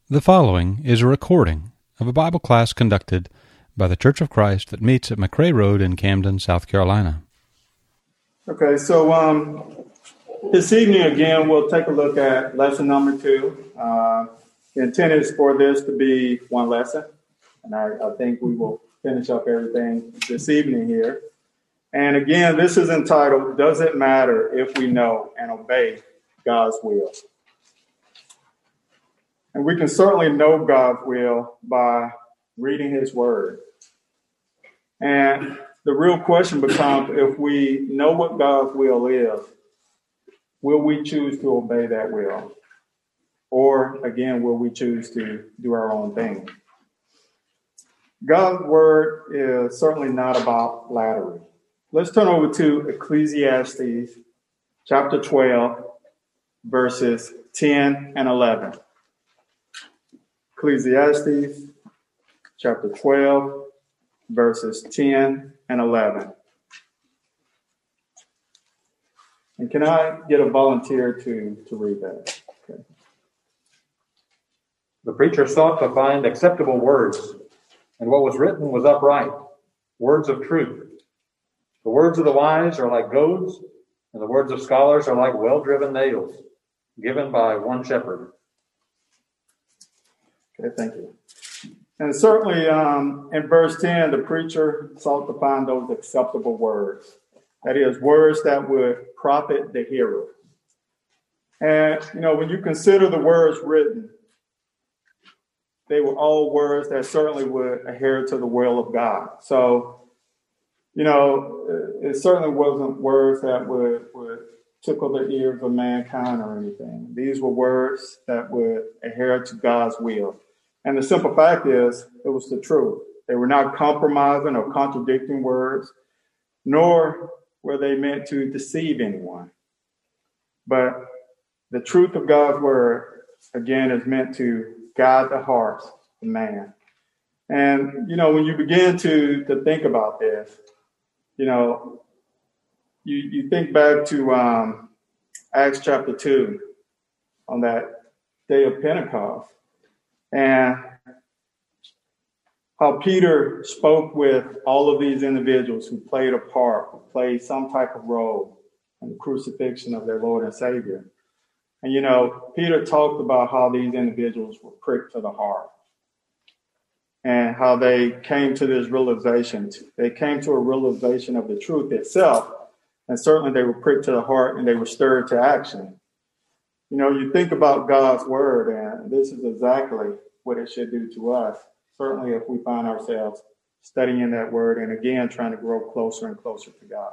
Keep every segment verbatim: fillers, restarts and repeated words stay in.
The following is a recording of a Bible class conducted by the Church of Christ that meets at McRae Road in Camden, South Carolina. Okay, so um, this evening again, we'll take a look at lesson number two. Uh, the intent is for this to be one lesson, and I, I think we will finish up everything this evening here. And again, this is entitled, Does It Matter If We Know and Obey God's Will? And we can certainly know God's will by reading his word. And the real question becomes, if we know what God's will is, will we choose to obey that will? Or, again, will we choose to do our own thing? God's word is certainly not about flattery. Let's turn over to Ecclesiastes chapter twelve, verses ten and eleven. Ecclesiastes chapter twelve, verses ten and eleven. And can I get a volunteer to, to read that? Okay. The preacher sought to find acceptable words, and what was written was upright, words of truth. The words of the wise are like goads, and the words of scholars are like well-driven nails, given by one shepherd. Okay, thank you. And certainly um, in verse ten, the preacher sought to find those acceptable words. That is, words that would profit the hearer. And, you know, when you consider the words written, they were all words that certainly would adhere to the will of God. So, you know, it certainly wasn't words that would, would tickle the ears of mankind or anything. These were words that would adhere to God's will. And the simple fact is, it was the truth. They were not compromising or contradicting words, nor were they meant to deceive anyone. But the truth of God's word, again, is meant to guide the hearts of man. And, you know, when you begin to, to think about this, you know, you, you think back to um, Acts chapter two on that day of Pentecost. And how Peter spoke with all of these individuals who played a part, who played some type of role in the crucifixion of their Lord and Savior. And, you know, Peter talked about how these individuals were pricked to the heart and how they came to this realization. They came to a realization of the truth itself. And certainly they were pricked to the heart and they were stirred to action. You know, you think about God's word, and this is exactly what it should do to us. Certainly if we find ourselves studying that word and, again, trying to grow closer and closer to God.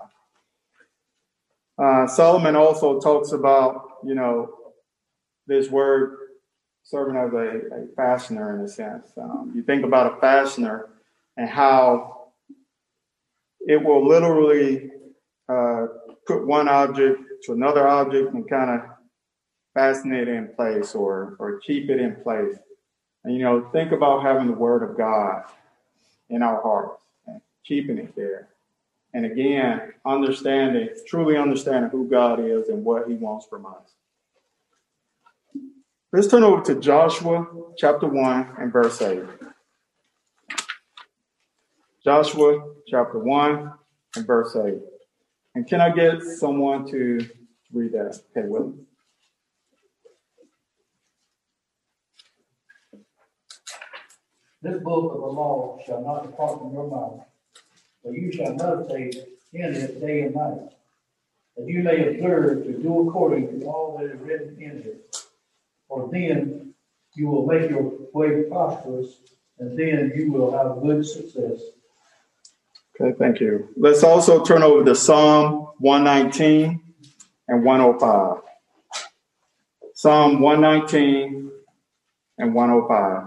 Uh, Solomon also talks about, you know, this word serving as a, a fastener in a sense. Um, you think about a fastener and how it will literally uh, put one object to another object and kind of fasten it in place or or keep it in place. And, you know, think about having the word of God in our hearts and keeping it there. And again, understanding, truly understanding who God is and what he wants from us. Let's turn over to Joshua chapter one and verse eight. Joshua chapter one and verse eight. And can I get someone to read that? Okay, Will. This book of the law shall not depart from your mouth, but you shall meditate in it day and night, that you may observe to do according to all that is written in it. For then you will make your way prosperous, and then you will have good success. Okay, thank you. Let's also turn over to Psalm one nineteen and one oh five. Psalm one nineteen and one oh five.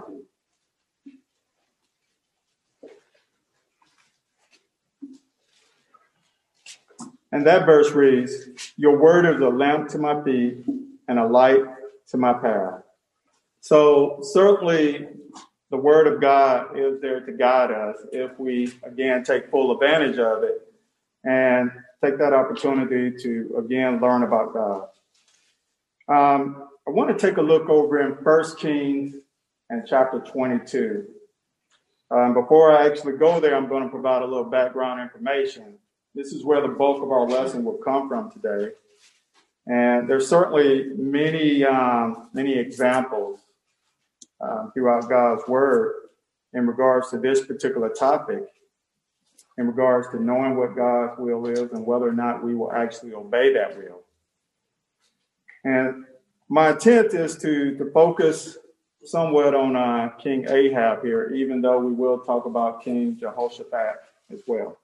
And that verse reads, your word is a lamp to my feet and a light to my path. So certainly the word of God is there to guide us if we, again, take full advantage of it and take that opportunity to, again, learn about God. Um, I want to take a look over in First Kings and chapter twenty-two. Um, before I actually go there, I'm going to provide a little background information. This is where the bulk of our lesson will come from today. And there's certainly many, um, many examples uh, throughout God's word in regards to this particular topic, in regards to knowing what God's will is and whether or not we will actually obey that will. And my intent is to, to focus somewhat on uh, King Ahab here, even though we will talk about King Jehoshaphat as well.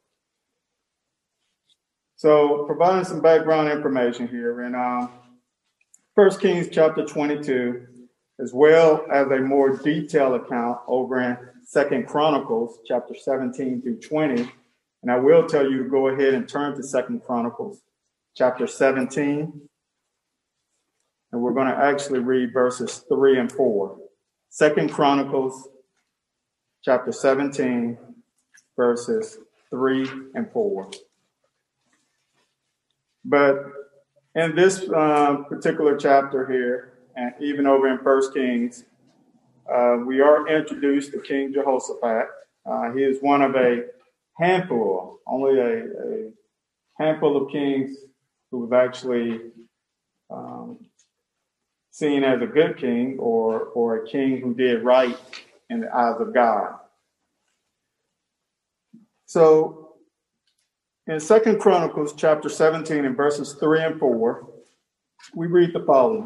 So, providing some background information here in um, First Kings chapter twenty-two, as well as a more detailed account over in Second Chronicles chapter seventeen through twenty. And I will tell you to go ahead and turn to Second Chronicles chapter seventeen. And we're going to actually read verses three and four. Second Chronicles chapter seventeen, verses three and four. But in this uh, particular chapter here, and even over in First Kings, uh, we are introduced to King Jehoshaphat. Uh, he is one of a handful, only a, a handful of kings who was actually um, seen as a good king, or, or a king who did right in the eyes of God. So, in Second Chronicles chapter seventeen and verses three and four, we read the following.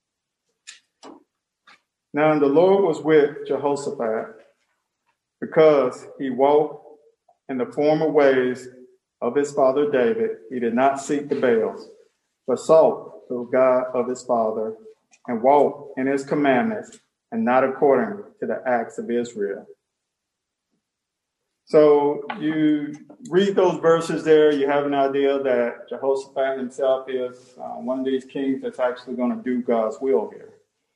Now the Lord was with Jehoshaphat, because he walked in the former ways of his father David. He did not seek the Baals, but sought the God of his father, and walked in his commandments, and not according to the acts of Israel. So you read those verses there, you have an idea that Jehoshaphat himself is uh, one of these kings that's actually going to do God's will here.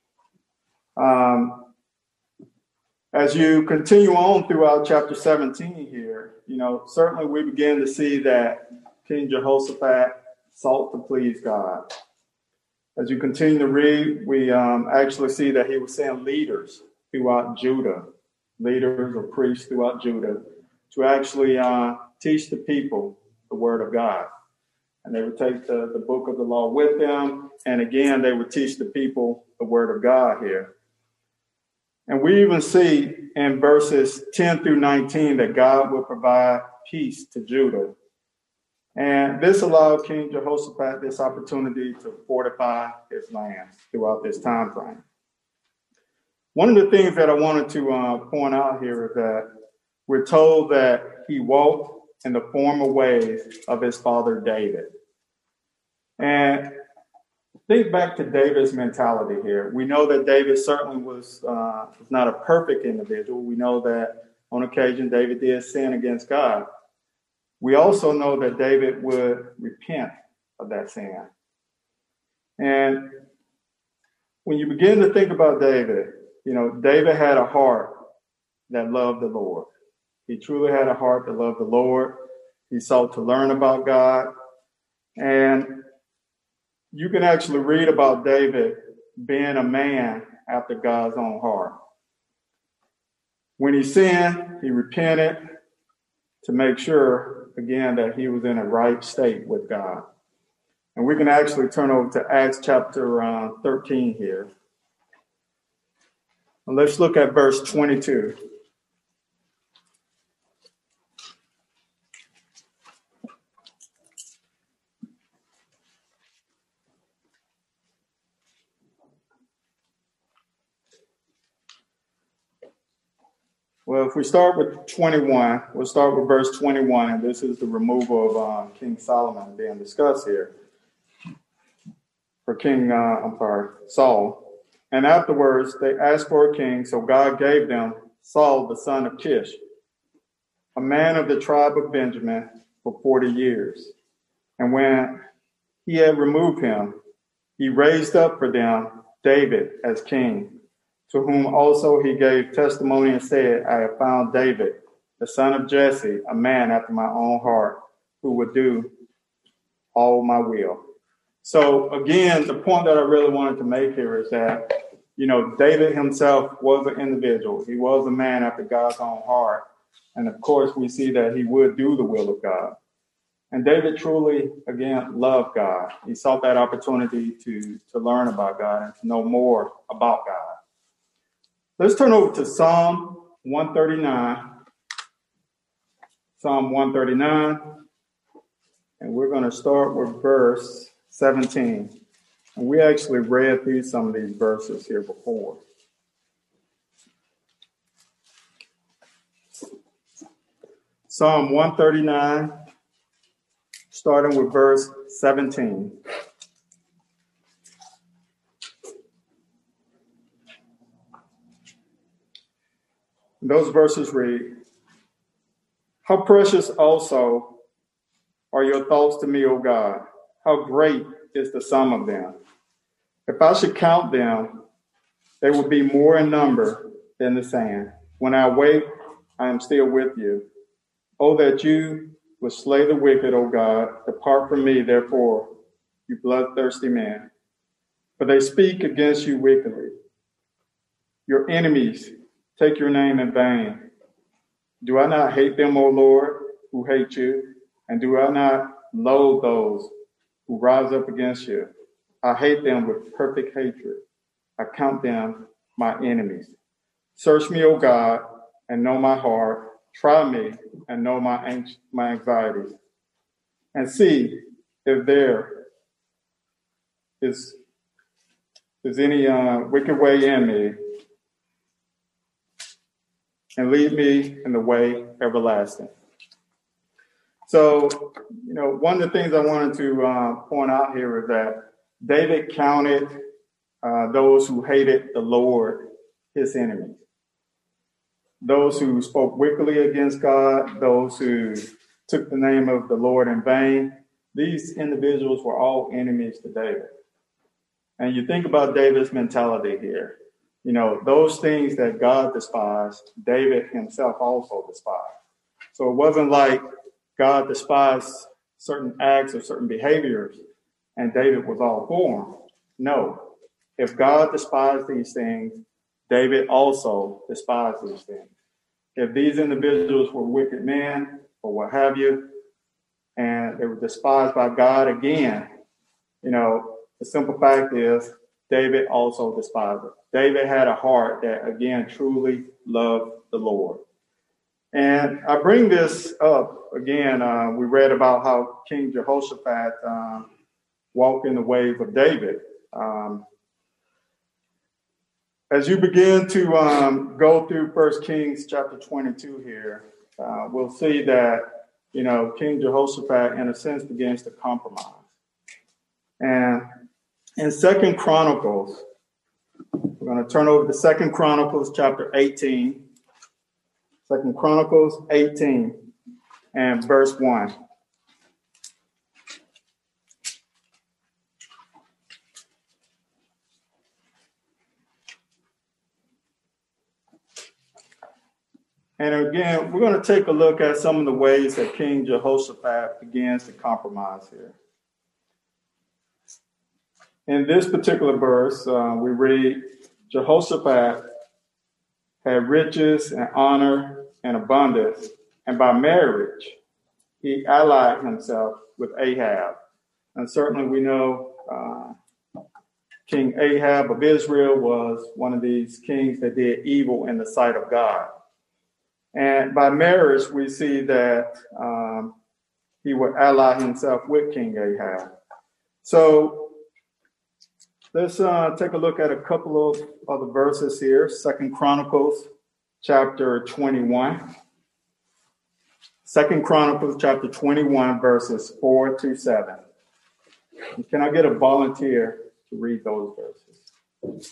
Um, as you continue on throughout chapter seventeen here, you know, certainly we begin to see that King Jehoshaphat sought to please God. As you continue to read, we um, actually see that he was sending leaders throughout Judah, leaders or priests throughout Judah, to actually uh, teach the people the word of God. And they would take the, the book of the law with them. And again, they would teach the people the word of God here. And we even see in verses ten through nineteen that God would provide peace to Judah. And this allowed King Jehoshaphat this opportunity to fortify his land throughout this time frame. One of the things that I wanted to uh, point out here is that we're told that he walked in the former ways of his father David. And think back to David's mentality here. We know that David certainly was, uh, was not a perfect individual. We know that on occasion David did sin against God. We also know that David would repent of that sin. And when you begin to think about David, you know, David had a heart that loved the Lord. He truly had a heart that loved the Lord. He sought to learn about God. And you can actually read about David being a man after God's own heart. When he sinned, he repented to make sure, again, that he was in a right state with God. And we can actually turn over to Acts chapter uh, thirteen here. And let's look at verse twenty-two. Well, if we start with twenty-one, we'll start with verse twenty-one, and this is the removal of uh, King Solomon being discussed here. For King, uh, I'm sorry, Saul. And afterwards, they asked for a king, so God gave them Saul, the son of Kish, a man of the tribe of Benjamin, for forty years. And when he had removed him, he raised up for them David as king, to whom also he gave testimony and said, I have found David, the son of Jesse, a man after my own heart, who would do all my will. So again, the point that I really wanted to make here is that you know, David himself was an individual. He was a man after God's own heart. And of course, we see that he would do the will of God. And David truly, again, loved God. He sought that opportunity to, to learn about God and to know more about God. Let's turn over to Psalm one thirty-nine. Psalm one thirty-nine. And we're going to start with verse seventeen. And we actually read through some of these verses here before. Psalm one thirty-nine, starting with verse seventeen. Those verses read, "How precious also are your thoughts to me, O God. How great is the sum of them. If I should count them, they would be more in number than the sand. When I wake, I am still with you. Oh, that you would slay the wicked, O God. Depart from me, therefore, you bloodthirsty man. For they speak against you wickedly. Your enemies take your name in vain. Do I not hate them, O Lord, who hate you? And do I not loathe those who rise up against you? I hate them with perfect hatred. I count them my enemies. Search me, O God, and know my heart. Try me and know my my anxieties. And see if there is, is any uh, wicked way in me, and lead me in the way everlasting." So, you know, one of the things I wanted to uh, point out here is that David counted uh, those who hated the Lord his enemies. Those who spoke wickedly against God, those who took the name of the Lord in vain, these individuals were all enemies to David. And you think about David's mentality here. You know, those things that God despised, David himself also despised. So it wasn't like God despised certain acts or certain behaviors and David was all for them. No. If God despised these things, David also despised these things. If these individuals were wicked men or what have you, and they were despised by God again, you know, the simple fact is David also despised it. David had a heart that, again, truly loved the Lord. And I bring this up, again, uh, we read about how King Jehoshaphat um, walked in the ways of David. Um, as you begin to um, go through First Kings chapter twenty-two here, uh, we'll see that, you know, King Jehoshaphat, in a sense, begins to compromise. And in Second Chronicles, we're going to turn over to Second Chronicles chapter eighteen. Second Chronicles eighteen and verse one. And again, we're going to take a look at some of the ways that King Jehoshaphat begins to compromise here. In this particular verse, uh, we read, Jehoshaphat had riches and honor and abundance, and by marriage, he allied himself with Ahab. And certainly we know uh, King Ahab of Israel was one of these kings that did evil in the sight of God. And by marriage, we see that um, he would ally himself with King Ahab. So let's uh, take a look at a couple of other verses here. Second Chronicles chapter twenty-one. Second Chronicles chapter twenty-one, verses four to seven. Can I get a volunteer to read those verses?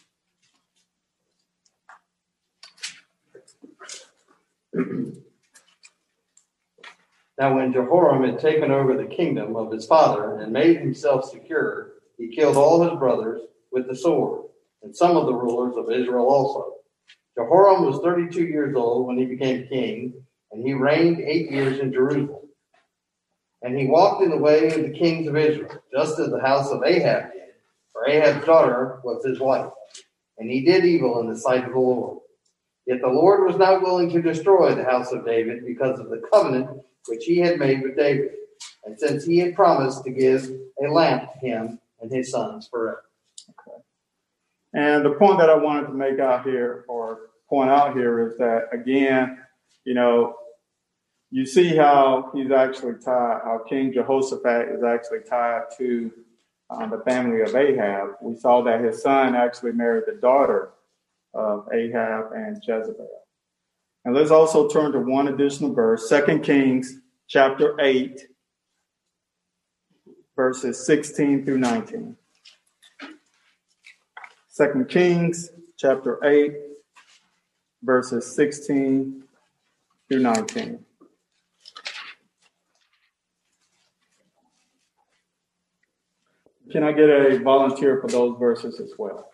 Now when Jehoram had taken over the kingdom of his father and made himself secure, he killed all his brothers with the sword, and some of the rulers of Israel also. Jehoram was thirty-two years old when he became king, and he reigned eight years in Jerusalem. And he walked in the way of the kings of Israel, just as the house of Ahab did, for Ahab's daughter was his wife. and he did evil in the sight of the Lord. Yet the Lord was not willing to destroy the house of David because of the covenant which he had made with David, and since he had promised to give a lamp to him and his sons forever. Okay. And the point that I wanted to make out here, or point out here, is that, again, you know, you see how he's actually tied, how King Jehoshaphat is actually tied to um, the family of Ahab. We saw that his son actually married the daughter of Ahab and Jezebel. And let's also turn to one additional verse, Second Kings chapter eight, verses sixteen through nineteen. Second Kings chapter eight, verses sixteen through nineteen. Can I get a volunteer for those verses as well?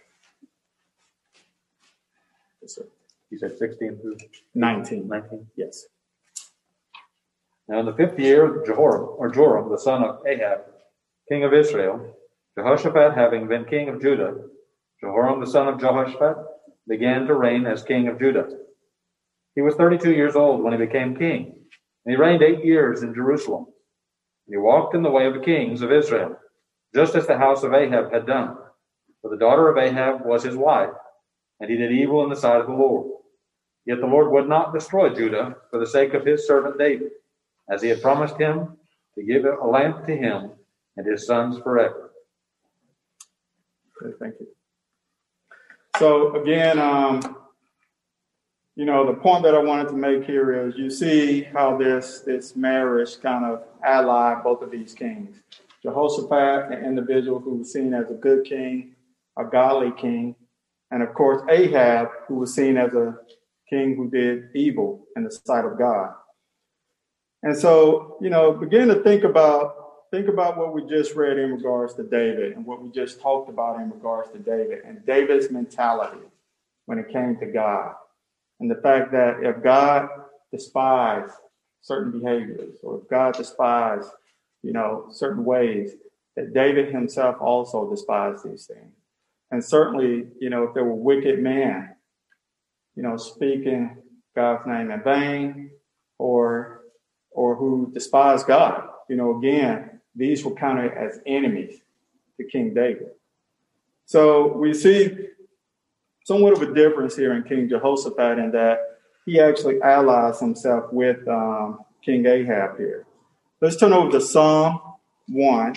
Yes, sir. You said sixteen through nineteen. nineteen? Yes. Now in the fifth year of Jehoram, or Joram, the son of Ahab, king of Israel, Jehoshaphat having been king of Judah, Jehoram the son of Jehoshaphat began to reign as king of Judah. He was thirty-two years old when he became king, and he reigned eight years in Jerusalem. And he walked in the way of the kings of Israel, just as the house of Ahab had done. For the daughter of Ahab was his wife, and he did evil in the sight of the Lord. Yet the Lord would not destroy Judah for the sake of his servant David, as he had promised him to give a lamp to him and his sons forever. Okay, thank you. So again, um, you know, the point that I wanted to make here is you see how this, this marriage kind of allied both of these kings. Jehoshaphat, an individual who was seen as a good king, a godly king, and of course Ahab, who was seen as a king who did evil in the sight of God. And so, you know, begin to think about think about what we just read in regards to David and what we just talked about in regards to David and David's mentality when it came to God. And the fact that if God despised certain behaviors, or if God despised, you know, certain ways, that David himself also despised these things. And certainly, you know, if there were wicked men, you know, speaking God's name in vain, or or who despised God, you know, again, these were counted as enemies to King David. So we see somewhat of a difference here in King Jehoshaphat in that he actually allies himself with um, King Ahab here. Let's turn over to Psalm one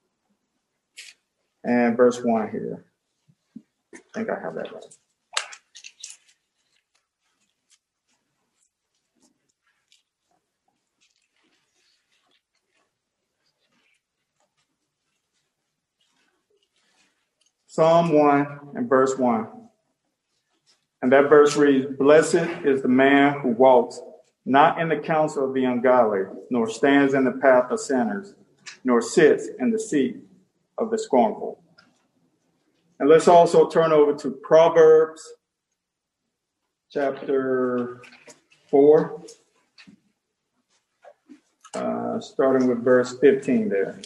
and verse one here. I think I have that right. Psalm one and verse one. And that verse reads, "Blessed is the man who walks not in the counsel of the ungodly, nor stands in the path of sinners, nor sits in the seat of the scornful." And let's also turn over to Proverbs chapter four, uh, starting with verse fifteen there.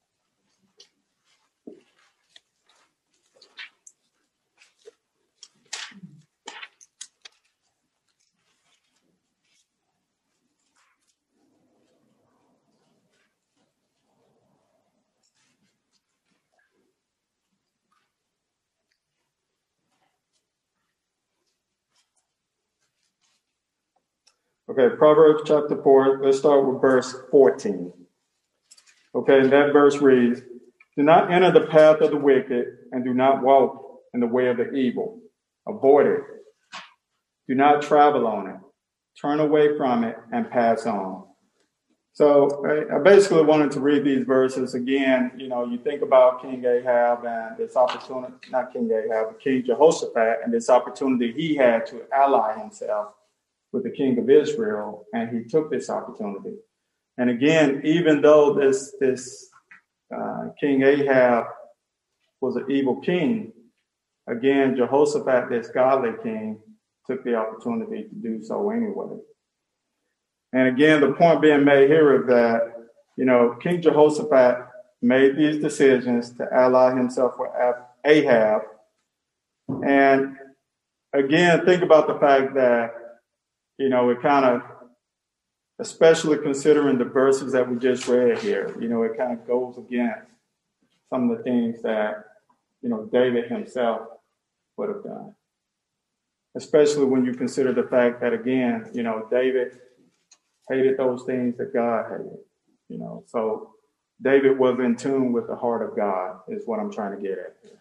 Okay, Proverbs chapter four, let's start with verse fourteen. Okay, and that verse reads, "Do not enter the path of the wicked, and do not walk in the way of the evil. Avoid it. Do not travel on it. Turn away from it and pass on." So I basically wanted to read these verses again. You know, you think about King Ahab and this opportunity, not King Ahab, but King Jehoshaphat, and this opportunity he had to ally himself with the king of Israel, and he took this opportunity. And again, even though this this uh, King Ahab was an evil king, again, Jehoshaphat, this godly king, took the opportunity to do so anyway. And again, the point being made here is that, you know, King Jehoshaphat made these decisions to ally himself with Ahab And again, think about the fact that, you know, it kind of, especially considering the verses that we just read here, you know, it kind of goes against some of the things that, you know, David himself would have done. Especially when you consider the fact that, again, you know, David hated those things that God hated, you know. So David was in tune with the heart of God, is what I'm trying to get at here.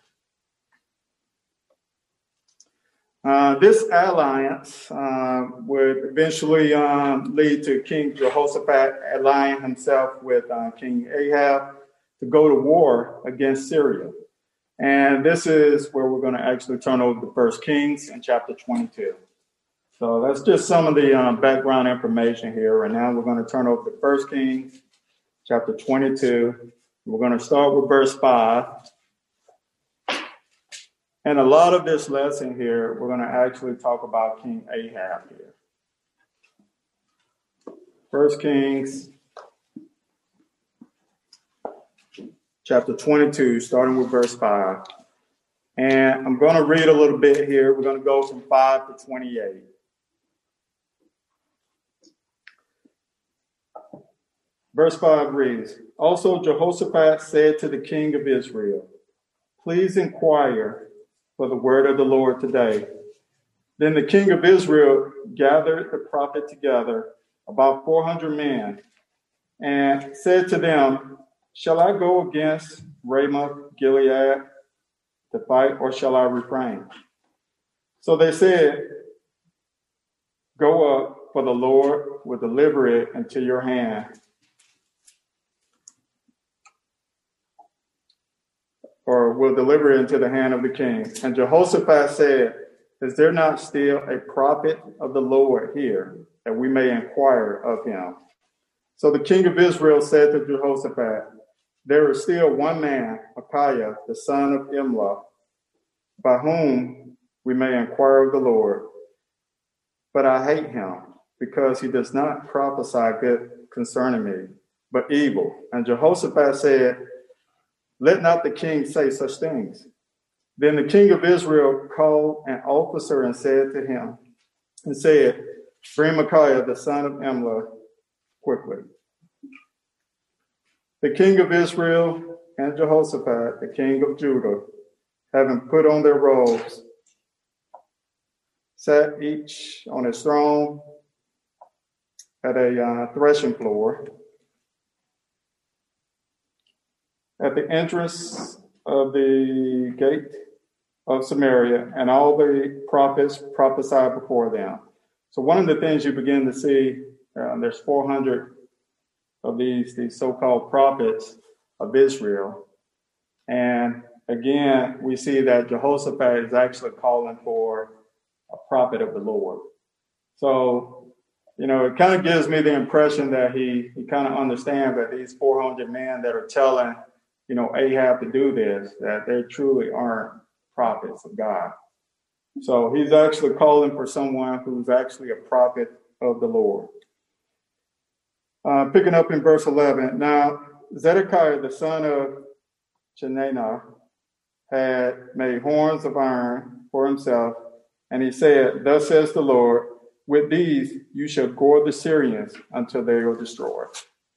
Uh, this alliance uh, would eventually um, lead to King Jehoshaphat allying himself with uh, King Ahab to go to war against Syria. And this is where we're going to actually turn over to First Kings in chapter twenty-two. So that's just some of the um, background information here. And now we're going to turn over to First Kings chapter twenty-two. We're going to start with verse five. And a lot of this lesson here, we're going to actually talk about King Ahab here. First Kings chapter twenty-two, starting with verse five. And I'm going to read a little bit here. We're going to go from five to twenty-eight. Verse five reads, Also Jehoshaphat said to the king of Israel, Please inquire for the word of the Lord today. Then the king of Israel gathered the prophet together, about four hundred men, and said to them, Shall I go against Ramoth Gilead to fight, or shall I refrain? So they said, Go up, for the Lord will deliver it into your hand. Or will deliver it into the hand of the king. And Jehoshaphat said, Is there not still a prophet of the Lord here, that we may inquire of him? So the king of Israel said to Jehoshaphat, There is still one man, Micaiah, the son of Imlah, by whom we may inquire of the Lord. But I hate him, because he does not prophesy good concerning me, but evil. And Jehoshaphat said, Let not the king say such things. Then the king of Israel called an officer and said to him, and said, Bring Micaiah, the son of Imlah, quickly. The king of Israel and Jehoshaphat, the king of Judah, having put on their robes, sat each on his throne at a uh, threshing floor at the entrance of the gate of Samaria, and all the prophets prophesied before them. So one of the things you begin to see, uh, there's four hundred of these, these so-called prophets of Israel. And again, we see that Jehoshaphat is actually calling for a prophet of the Lord. So, you know, it kind of gives me the impression that he, he kind of understands that these four hundred men that are telling, you know, Ahab to do this, that they truly aren't prophets of God. So he's actually calling for someone who's actually a prophet of the Lord. Uh, picking up in verse eleven. Now, Zedekiah, the son of Chenaanah, had made horns of iron for himself, and he said, Thus says the Lord, with these you shall gore the Syrians until they are destroyed.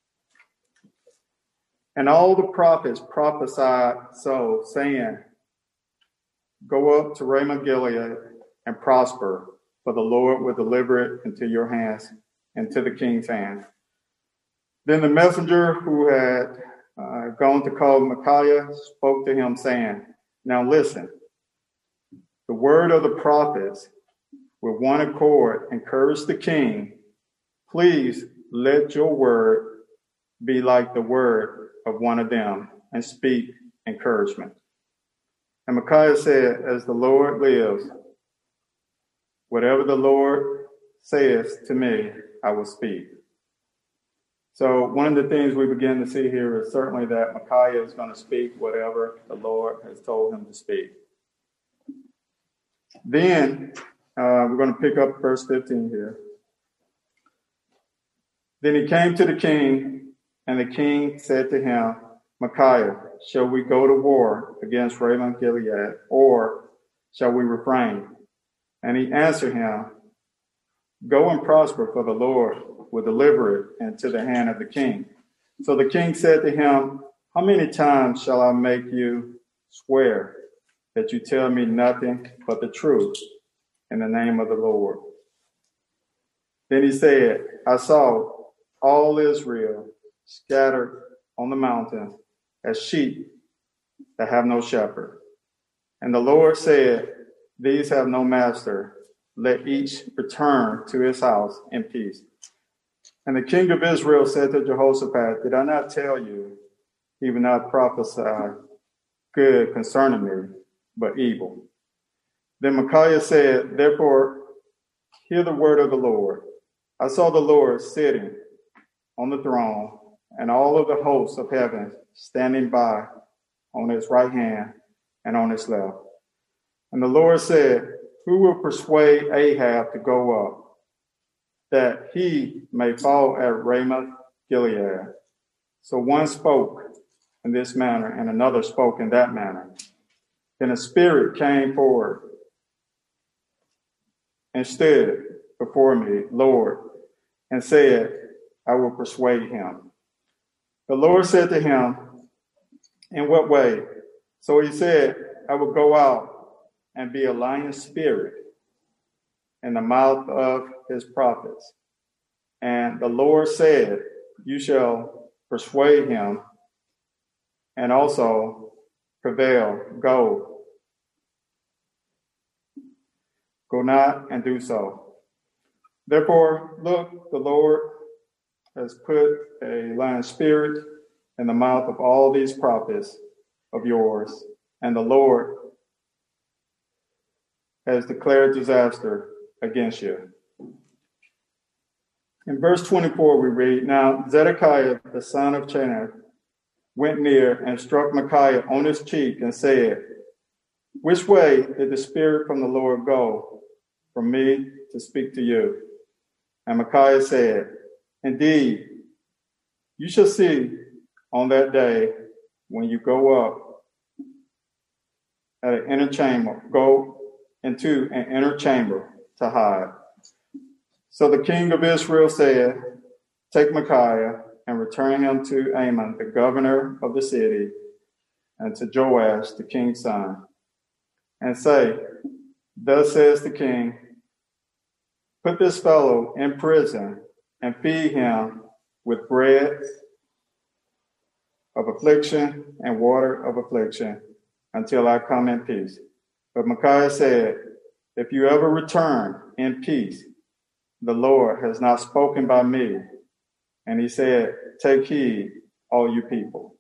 And all the prophets prophesied so, saying, Go up to Ramoth Gilead and prosper, for the Lord will deliver it into your hands, into the king's hands. Then the messenger who had uh, gone to call Micaiah spoke to him, saying, Now listen, the word of the prophets with one accord encouraged the king. Please let your word be like the word of one of them, and speak encouragement. And Micaiah said, As the Lord lives, whatever the Lord says to me, I will speak. So one of the things we begin to see here is certainly that Micaiah is going to speak whatever the Lord has told him to speak. Then uh, we're going to pick up verse fifteen here. Then he came to the king, and the king said to him, Micaiah, shall we go to war against Ramoth Gilead, or shall we refrain? And he answered him, Go and prosper, for the Lord will deliver it into the hand of the king. So the king said to him, How many times shall I make you swear that you tell me nothing but the truth in the name of the Lord? Then he said, I saw all Israel scattered on the mountain as sheep that have no shepherd. And the Lord said, These have no master. Let each return to his house in peace. And the king of Israel said to Jehoshaphat, Did I not tell you, he will not prophesy good concerning me, but evil? Then Micaiah said, Therefore, hear the word of the Lord. I saw the Lord sitting on the throne, and all of the hosts of heaven standing by on his right hand and on his left. And the Lord said, Who will persuade Ahab to go up, that he may fall at Ramoth Gilead? So one spoke in this manner, and another spoke in that manner. Then a spirit came forward and stood before me, Lord, and said, I will persuade him. The Lord said to him, In what way? So he said, I will go out and be a lion spirit in the mouth of his prophets. And the Lord said, You shall persuade him and also prevail. Go. Go not and do so. Therefore, look, the Lord has put a lion spirit in the mouth of all these prophets of yours, and the Lord has declared disaster against you. In verse twenty-four, we read, Now Zedekiah, the son of Chenaanah, went near and struck Micaiah on his cheek and said, Which way did the Spirit from the Lord go from me to speak to you? And Micaiah said, Indeed, you shall see on that day when you go up at an inner chamber, go into an inner chamber to hide. So the king of Israel said, Take Micaiah and return him to Amon, the governor of the city, and to Joash, the king's son, and say, Thus says the king, Put this fellow in prison and feed him with bread of affliction and water of affliction until I come in peace. But Micaiah said, If you ever return in peace, the Lord has not spoken by me. And he said, Take heed, all you people.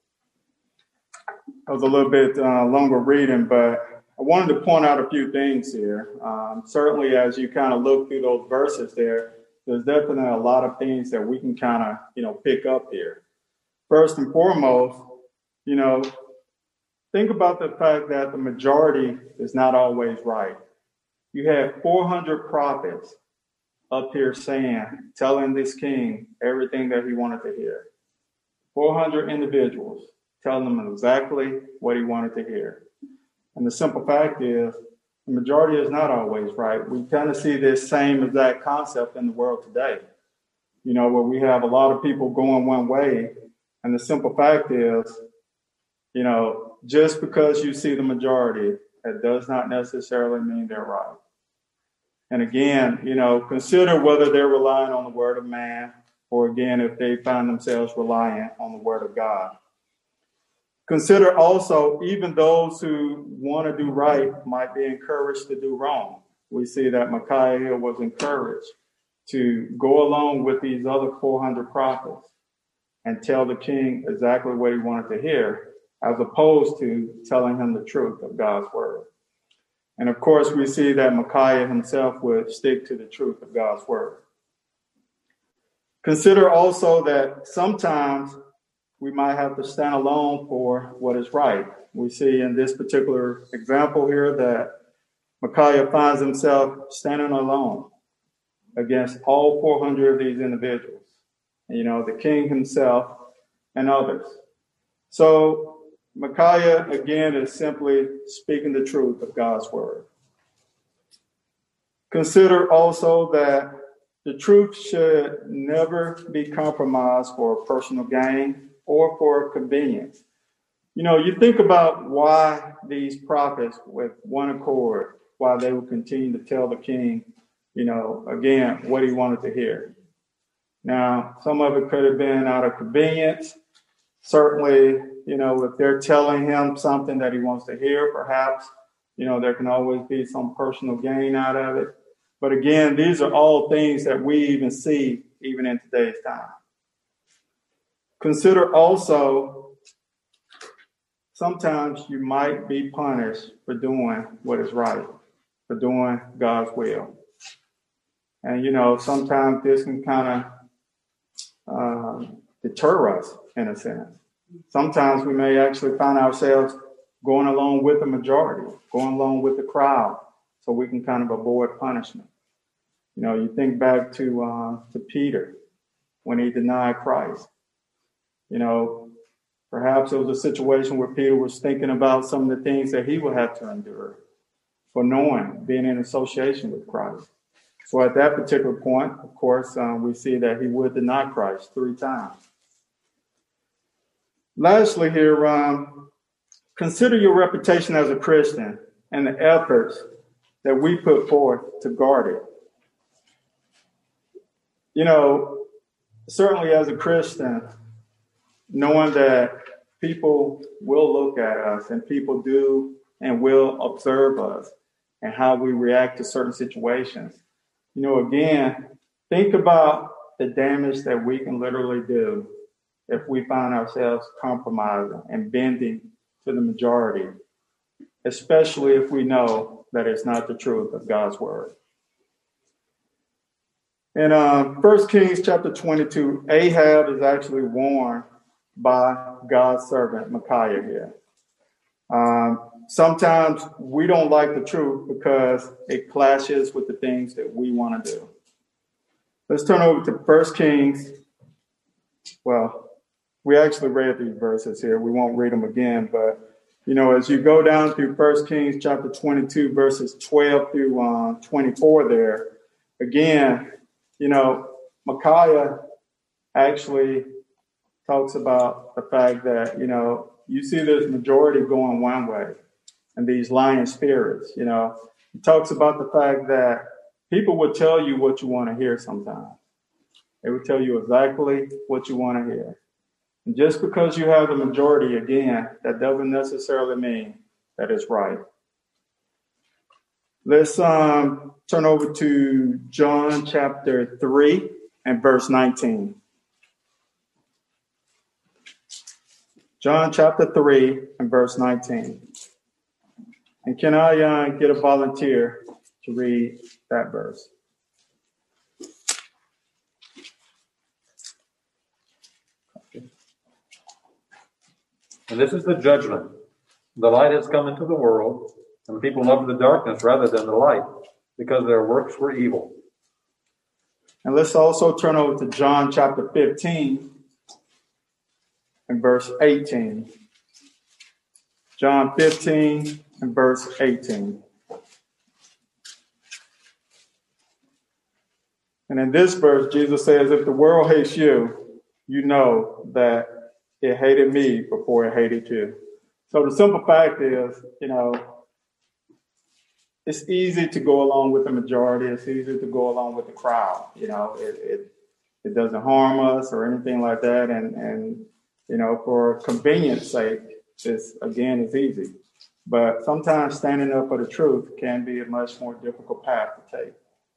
That was a little bit uh, longer reading, but I wanted to point out a few things here. Um, certainly, as you kind of look through those verses there, there's definitely a lot of things that we can kind of, you know, pick up here. First and foremost, you know, think about the fact that the majority is not always right. You had four hundred prophets up here saying, telling this king everything that he wanted to hear. four hundred individuals telling him exactly what he wanted to hear. And the simple fact is, the majority is not always right. We kind of see this same exact concept in the world today, you know, where we have a lot of people going one way. And the simple fact is, you know, just because you see the majority, that does not necessarily mean they're right. And again, you know, consider whether they're relying on the word of man, or again, if they find themselves reliant on the word of God. Consider also, even those who want to do right might be encouraged to do wrong. We see that Micaiah was encouraged to go along with these other four hundred prophets and tell the king exactly what he wanted to hear, as opposed to telling him the truth of God's word. And of course, we see that Micaiah himself would stick to the truth of God's word. Consider also that sometimes we might have to stand alone for what is right. We see in this particular example here that Micaiah finds himself standing alone against all four hundred of these individuals, you know, the king himself and others. So Micaiah, again, is simply speaking the truth of God's word. Consider also that the truth should never be compromised for personal gain or for convenience. You know, you think about why these prophets, with one accord, why they would continue to tell the king, you know, again, what he wanted to hear. Now, some of it could have been out of convenience. Certainly, you know, if they're telling him something that he wants to hear, perhaps, you know, there can always be some personal gain out of it. But again, these are all things that we even see even in today's time. Consider also, sometimes you might be punished for doing what is right, for doing God's will. And, you know, sometimes this can kind of uh, deter us in a sense. Sometimes we may actually find ourselves going along with the majority, going along with the crowd, so we can kind of avoid punishment. You know, you think back to uh, to Peter when he denied Christ. You know, perhaps it was a situation where Peter was thinking about some of the things that he would have to endure for knowing, being in association with Christ. So at that particular point, of course, um, we see that he would deny Christ three times. Lastly here, um, consider your reputation as a Christian and the efforts that we put forth to guard it. You know, certainly as a Christian, knowing that people will look at us and people do and will observe us and how we react to certain situations. You know, again, think about the damage that we can literally do if we find ourselves compromising and bending to the majority, especially if we know that it's not the truth of God's word. In uh, First Kings chapter twenty-two, Ahab is actually warned by God's servant Micaiah here. Um, sometimes we don't like the truth because it clashes with the things that we want to do. Let's turn over to First Kings. Well, we actually read these verses here. We won't read them again, but you know, as you go down through First Kings chapter twenty-two, verses twelve through uh, twenty-four there, again, you know, Micaiah actually talks about the fact that, you know, you see this majority going one way and these lying spirits, you know. He talks about the fact that people will tell you what you want to hear sometimes. They will tell you exactly what you want to hear. And just because you have the majority, again, that doesn't necessarily mean that it's right. Let's um, turn over to John chapter three and verse nineteen. John chapter three and verse nineteen. And can I uh, get a volunteer to read that verse? And this is the judgment. The light has come into the world, and people loved the darkness rather than the light, because their works were evil. And let's also turn over to John chapter fifteen and verse eighteen. John fifteen and verse eighteen. And in this verse, Jesus says, if the world hates you, you know that it hated me before it hated you. So the simple fact is, you know, it's easy to go along with the majority. It's easy to go along with the crowd. You know, it it, it doesn't harm us or anything like that. And, and, you know, for convenience sake, this, again, is easy. But sometimes standing up for the truth can be a much more difficult path to take.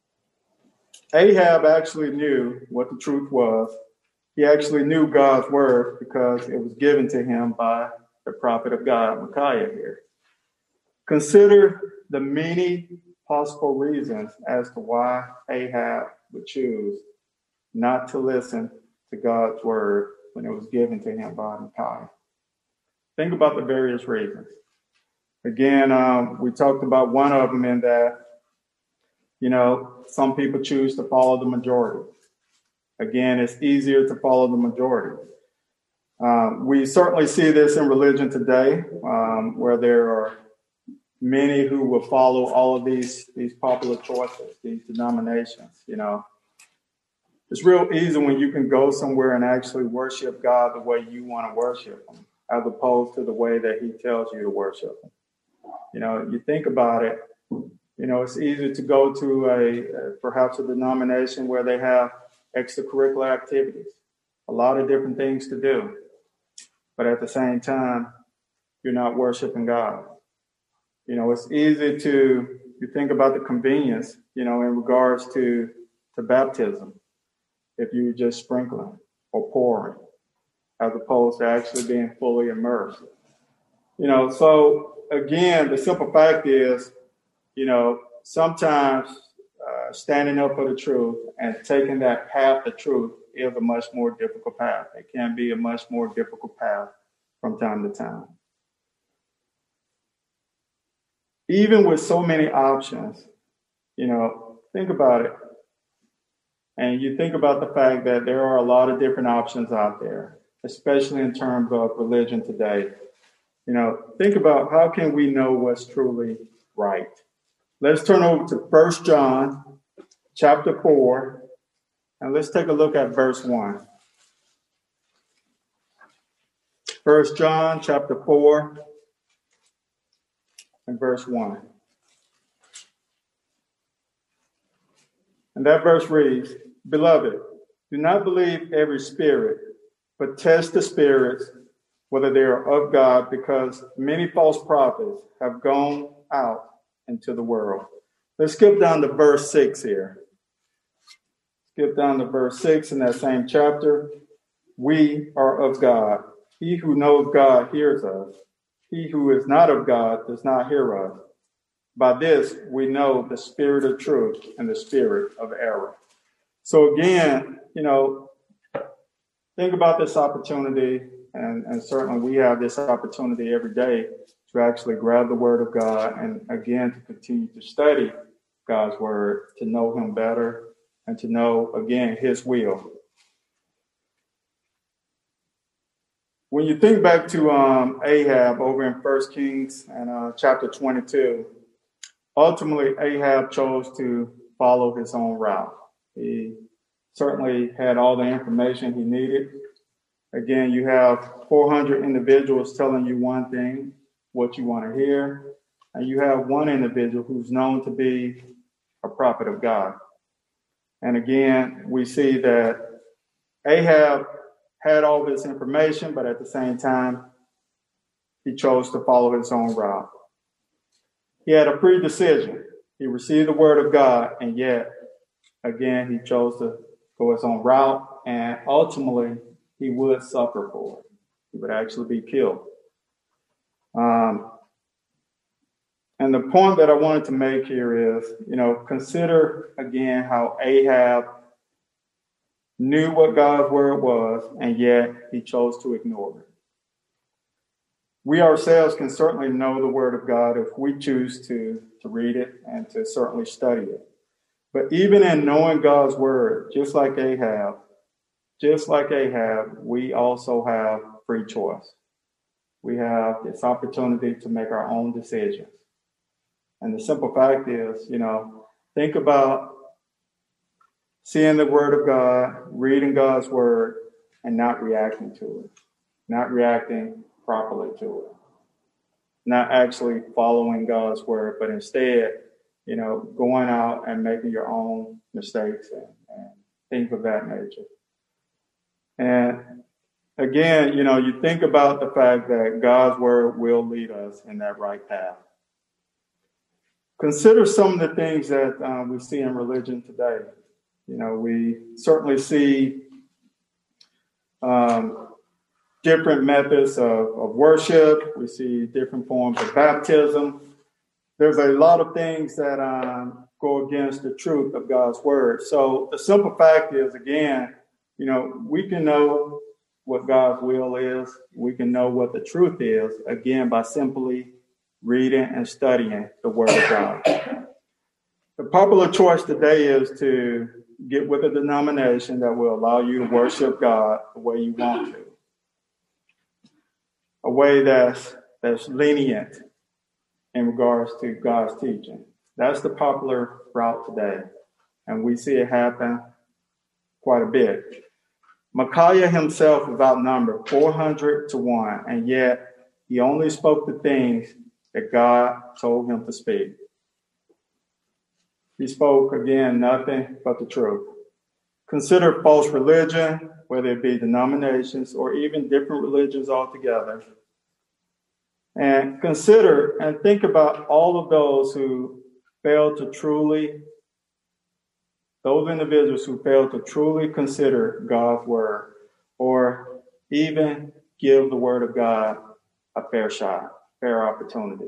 Ahab actually knew what the truth was. He actually knew God's word because it was given to him by the prophet of God, Micaiah here. Consider the many possible reasons as to why Ahab would choose not to listen to God's word when it was given to him by Micaiah. Think about the various reasons. Again, um, we talked about one of them in that, you know, some people choose to follow the majority. Again, it's easier to follow the majority. Um, we certainly see this in religion today, um, where there are many who will follow all of these, these popular choices, these denominations, you know. It's real easy when you can go somewhere and actually worship God the way you want to worship him, as opposed to the way that he tells you to worship him. You know, you think about it, you know, it's easy to go to a, perhaps a denomination where they have extracurricular activities, a lot of different things to do. But at the same time, you're not worshiping God. You know, it's easy to, you think about the convenience, you know, in regards to, to baptism, if you just sprinkling or pouring, as opposed to actually being fully immersed. You know, so again, the simple fact is, you know, sometimes uh, standing up for the truth and taking that path of truth is a much more difficult path. It can be a much more difficult path from time to time. Even with so many options, you know, think about it. And you think about the fact that there are a lot of different options out there, especially in terms of religion today. You know, think about how can we know what's truly right? Let's turn over to First John chapter four, and let's take a look at verse one. First John chapter four and verse one. And that verse reads, "Beloved, do not believe every spirit, but test the spirits, whether they are of God, because many false prophets have gone out into the world." Let's skip down to verse six here. Skip down to verse six in that same chapter. "We are of God. He who knows God hears us. He who is not of God does not hear us. By this we know the spirit of truth and the spirit of error." So again, you know, think about this opportunity, and, and certainly we have this opportunity every day to actually grab the word of God and again to continue to study God's word, to know him better, and to know, again, his will. When you think back to um, Ahab over in First Kings and uh, chapter twenty-two, ultimately Ahab chose to follow his own route. He certainly had all the information he needed. Again, you have four hundred individuals telling you one thing, what you want to hear, and you have one individual who's known to be a prophet of God. And again, we see that Ahab had all this information, but at the same time, he chose to follow his own route. He had a free decision. He received the word of God, and yet, again, he chose to go his own route, and ultimately, he would suffer for it. He would actually be killed. Um, and the point that I wanted to make here is, you know, consider again how Ahab knew what God's word was, and yet he chose to ignore it. We ourselves can certainly know the word of God if we choose to, to read it and to certainly study it. But even in knowing God's word, just like Ahab, just like Ahab, we also have free choice. We have this opportunity to make our own decisions. And the simple fact is, you know, think about seeing the word of God, reading God's word, and not reacting to it, not reacting properly to it, not actually following God's word, but instead, you know, going out and making your own mistakes and, and things of that nature. And again, you know, you think about the fact that God's word will lead us in that right path. Consider some of the things that um, we see in religion today. You know, we certainly see um, different methods of, of worship. We see different forms of baptism. There's a lot of things that um, go against the truth of God's word. So the simple fact is, again, you know, we can know what God's will is. We can know what the truth is, again, by simply reading and studying the word of God. The popular choice today is to get with a denomination that will allow you to worship God the way you want to. A way that's that's lenient, in regards to God's teaching. That's the popular route today, and we see it happen quite a bit. Micaiah himself was outnumbered four hundred to one, and yet he only spoke the things that God told him to speak. He spoke, again, nothing but the truth. Consider false religion, whether it be denominations or even different religions altogether. And consider and think about all of those who fail to truly, those individuals who fail to truly consider God's word or even give the word of God a fair shot, fair opportunity.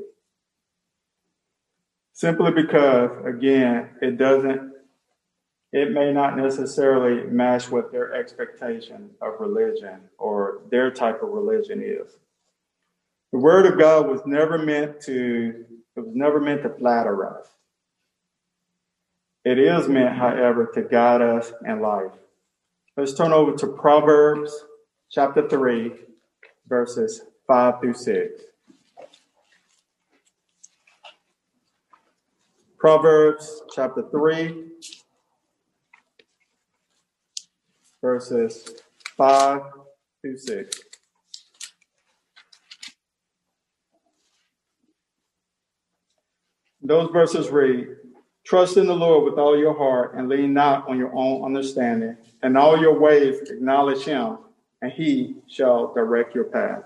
Simply because, again, it doesn't, it may not necessarily match what their expectation of religion or their type of religion is. The word of God was never meant to, it was never meant to flatter us. It is meant, however, to guide us in life. Let's turn over to Proverbs chapter three, verses five through six. Proverbs chapter three, verses five through six. Those verses read, "Trust in the Lord with all your heart and lean not on your own understanding. In all your ways acknowledge him, and he shall direct your path."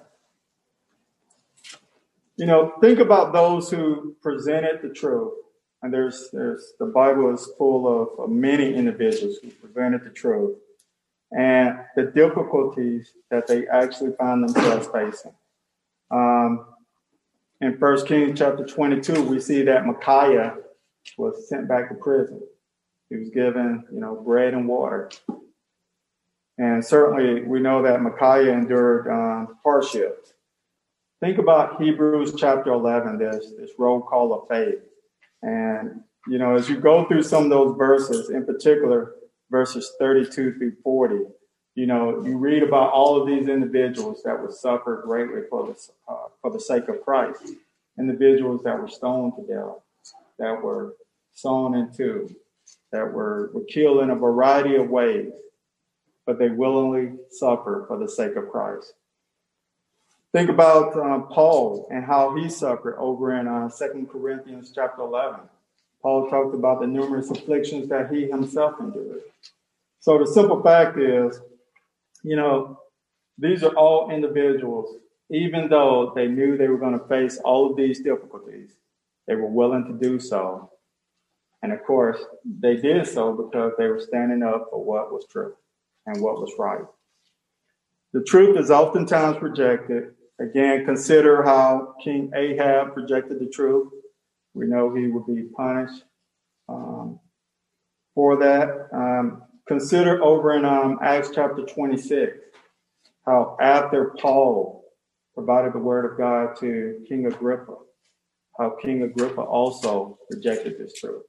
You know, think about those who presented the truth. And there's, there's the Bible is full of, of many individuals who presented the truth and the difficulties that they actually found themselves facing. Um, in First Kings chapter twenty-two, we see that Micaiah was sent back to prison. He was given, you know, bread and water. And certainly we know that Micaiah endured um, hardships. Think about Hebrews chapter eleven, this, this roll call of faith. And, you know, as you go through some of those verses, in particular, verses thirty-two through forty, you know, you read about all of these individuals that would suffer greatly for the, uh, for the sake of Christ. Individuals that were stoned to death, that were sawn in two, that were, were killed in a variety of ways, but they willingly suffered for the sake of Christ. Think about uh, Paul and how he suffered over in uh, Second Corinthians chapter eleven. Paul talked about the numerous afflictions that he himself endured. So the simple fact is, you know, these are all individuals, even though they knew they were going to face all of these difficulties, they were willing to do so. And of course, they did so because they were standing up for what was true and what was right. The truth is oftentimes rejected. Again, consider how King Ahab rejected the truth. We know he would be punished um, for that. Um, consider over in um, Acts chapter twenty-six, how after Paul provided the word of God to King Agrippa, how King Agrippa also rejected this truth.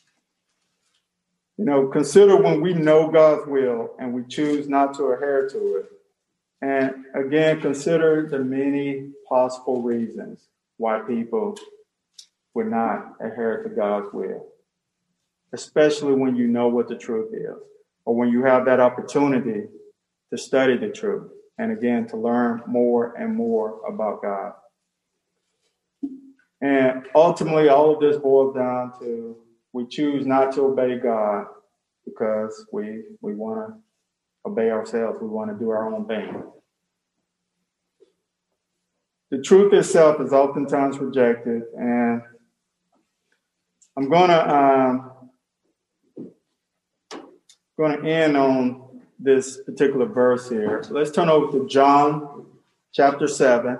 You know, consider when we know God's will and we choose not to adhere to it. And again, consider the many possible reasons why people would not adhere to God's will, especially when you know what the truth is, or when you have that opportunity to study the truth, and again, to learn more and more about God. And ultimately, all of this boils down to we choose not to obey God because we we want to obey ourselves. We want to do our own thing. The truth itself is oftentimes rejected, and I'm gonna um, gonna end on this particular verse here. So let's turn over to John chapter seven,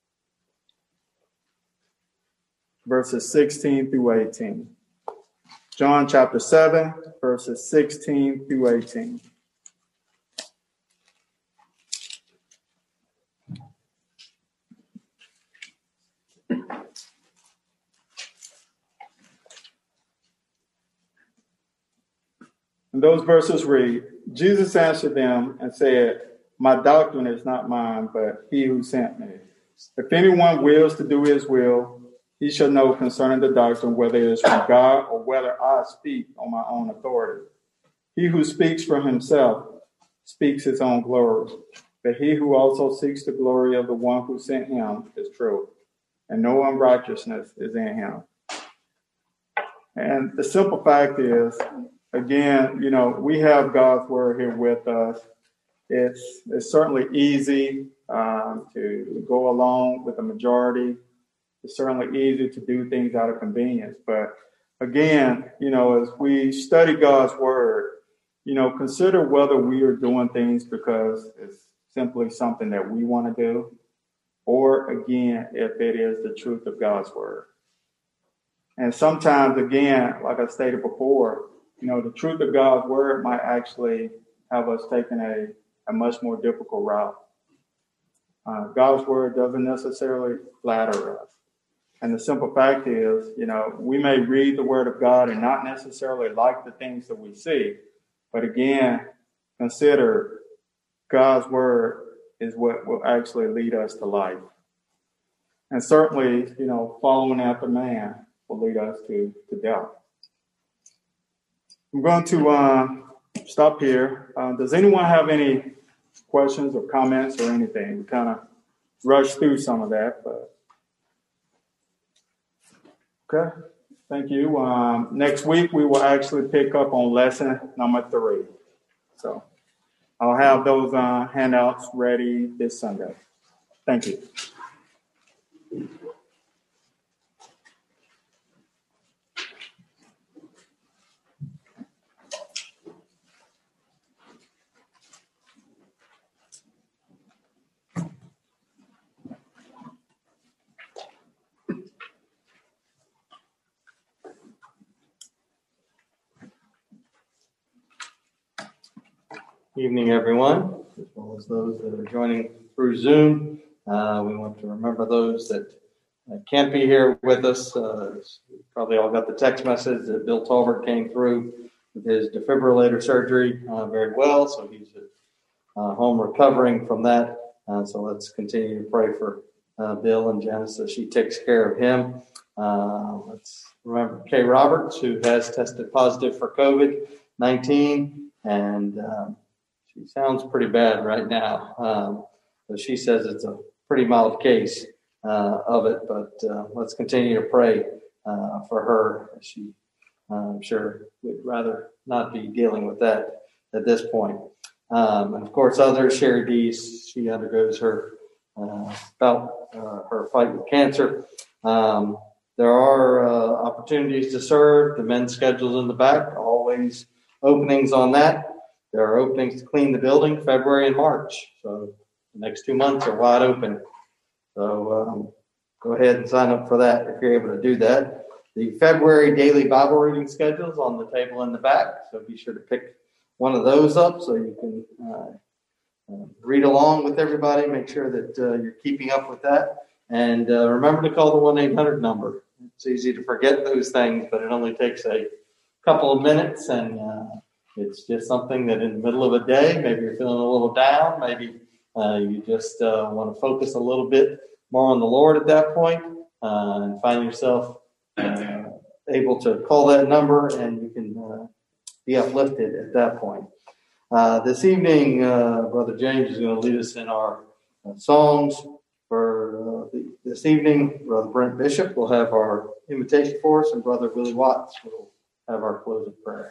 verses sixteen through eighteen. John chapter seven, verses sixteen through eighteen. And those verses read, Jesus answered them and said, "My doctrine is not mine, but he who sent me. If anyone wills to do his will, he shall know concerning the doctrine whether it is from God or whether I speak on my own authority. He who speaks from himself speaks his own glory, but he who also seeks the glory of the one who sent him is true, and no unrighteousness is in him. And the simple fact is, again, you know, we have God's word here with us. It's, it's certainly easy um, to go along with the majority. It's certainly easy to do things out of convenience. But again, you know, as we study God's word, you know, consider whether we are doing things because it's simply something that we want to do, or again, if it is the truth of God's word. And sometimes, again, like I stated before, you know, the truth of God's word might actually have us taking a, a much more difficult route. Uh, God's word doesn't necessarily flatter us. And the simple fact is, you know, we may read the word of God and not necessarily like the things that we see. But again, consider God's word is what will actually lead us to life. And certainly, you know, following after man will lead us to, to death. I'm going to uh, stop here. Uh, does anyone have any questions or comments or anything? We kind of rushed through some of that, but okay. Thank you. Um, next week, we will actually pick up on lesson number three. So I'll have those uh, handouts ready this Sunday. Thank you. Evening, everyone, as well as those that are joining through Zoom. Uh, we want to remember those that uh, can't be here with us. Uh, probably all got the text message that Bill Talbert came through with his defibrillator surgery uh, very well, so he's at uh, home recovering from that. Uh, so let's continue to pray for uh, Bill and Janice as she takes care of him. Uh, let's remember Kay Roberts, who has tested positive for COVID nineteen, and um, she sounds pretty bad right now. Um, but she says it's a pretty mild case uh, of it. But uh, let's continue to pray uh, for her. She, uh, I'm sure, would rather not be dealing with that at this point. Um, and of course, others. Sherry Deese, she undergoes her uh, bout, uh, her fight with cancer. Um, there are uh, opportunities to serve. The men's schedule's in the back. Always openings on that. There are openings to clean the building February and March. So the next two months are wide open. So um, go ahead and sign up for that if you're able to do that. The February daily Bible reading schedule is on the table in the back. So be sure to pick one of those up so you can uh, uh, read along with everybody. Make sure that uh, you're keeping up with that. And uh, remember to call the one eight hundred number. It's easy to forget those things, but it only takes a couple of minutes, and uh, it's just something that in the middle of a day, maybe you're feeling a little down, maybe uh, you just uh, want to focus a little bit more on the Lord at that point, uh, and find yourself uh, able to call that number, and you can uh, be uplifted at that point. Uh, this evening, uh, Brother James is going to lead us in our uh, songs. For uh, the, this evening, Brother Brent Bishop will have our invitation for us, and Brother Willie Watts will have our closing prayer.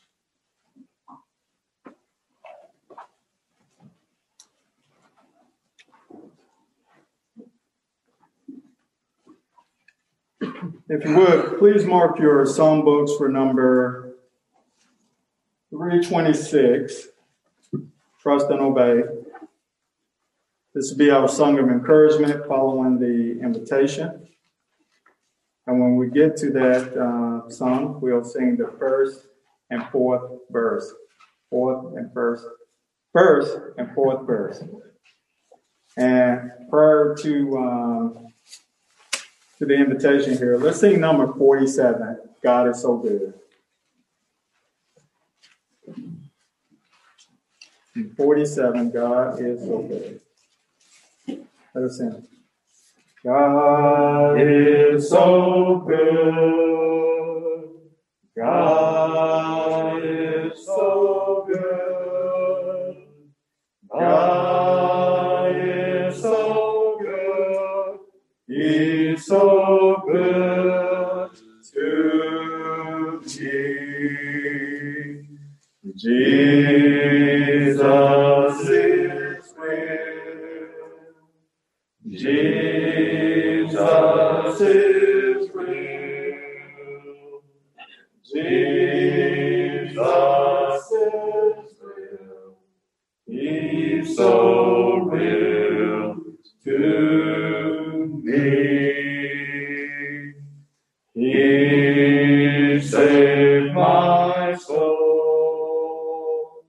If you would, please mark your songbooks for number three twenty-six, Trust and Obey. This will be our song of encouragement following the invitation. And when we get to that uh, song, we'll sing the first and fourth verse. Fourth and first, first and fourth verse. And prior to um, to the invitation here, let's sing number forty-seven, God is so good. And forty-seven, God is so good. Let us sing. God is so good. God is so good. God is so good. He's so good to me. Jesus is real. Jesus is real. Jesus is real. He's so real to me. He saved my soul.